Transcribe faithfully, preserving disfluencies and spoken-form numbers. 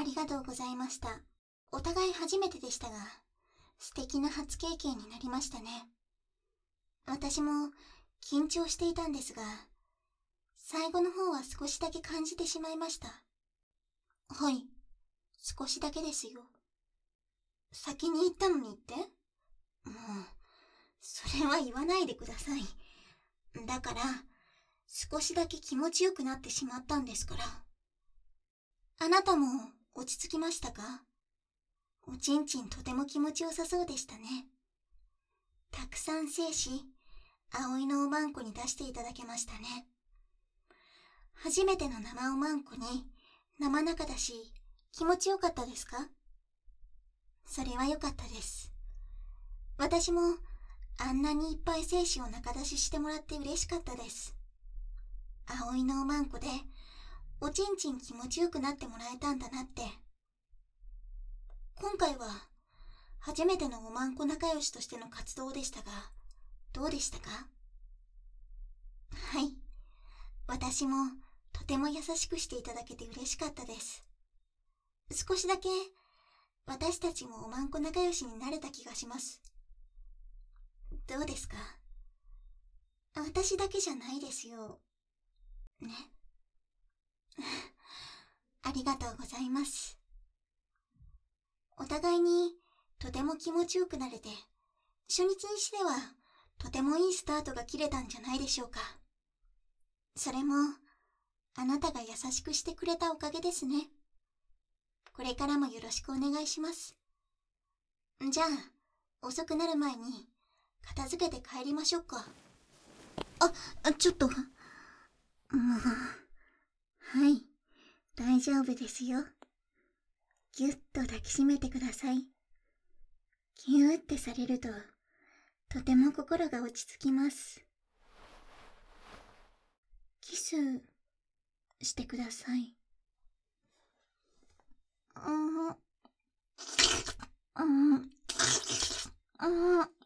ありがとうございました。お互い初めてでしたが、素敵な初経験になりましたね。私も緊張していたんですが、最後の方は少しだけ感じてしまいました。はい、少しだけですよ。先に言ったのにって？もう、それは言わないでください。だから、少しだけ気持ちよくなってしまったんですから。あなたも落ち着きましたか？おちんちんとても気持ちよさそうでしたね。たくさん精子、葵のおまんこに出していただけましたね。初めての生おまんこに生中だし、気持ちよかったですか？それはよかったです。私もあんなにいっぱい精子を中出ししてもらって嬉しかったです。葵のおまんこでおちんちん気持ちよくなってもらえたんだなって。今回は初めてのおまんこ仲良しとしての活動でしたが、どうでしたか？はい、私もとても優しくしていただけて嬉しかったです。少しだけ私たちもおまんこ仲良しになれた気がします。どうですか？私だけじゃないですよ。ね。ありがとうございます。お互いにとても気持ちよくなれて、初日にしてはとてもいいスタートが切れたんじゃないでしょうか。それもあなたが優しくしてくれたおかげですね。これからもよろしくお願いします。じゃあ、遅くなる前に片付けて帰りましょうか。あ、ちょっと。もう、はい、大丈夫ですよ。ぎゅっと抱きしめてください。ぎゅーってされると、とても心が落ち着きます。キスしてください。うん、うん、うん。